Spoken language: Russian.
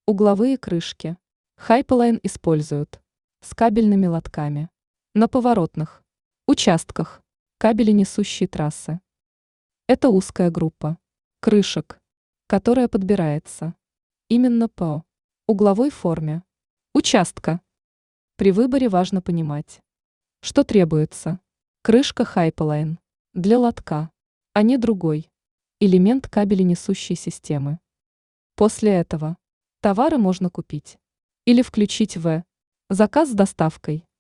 Угловые крышки. Хайполайн используют с кабельными лотками на поворотных участках кабели несущей трассы. Это узкая группа крышек, которая подбирается именно по угловой форме участка. При выборе важно понимать, что требуется. Крышка Hypoline для лотка, а не другой элемент кабеленесущей системы. После этого товары можно купить или включить в заказ с доставкой.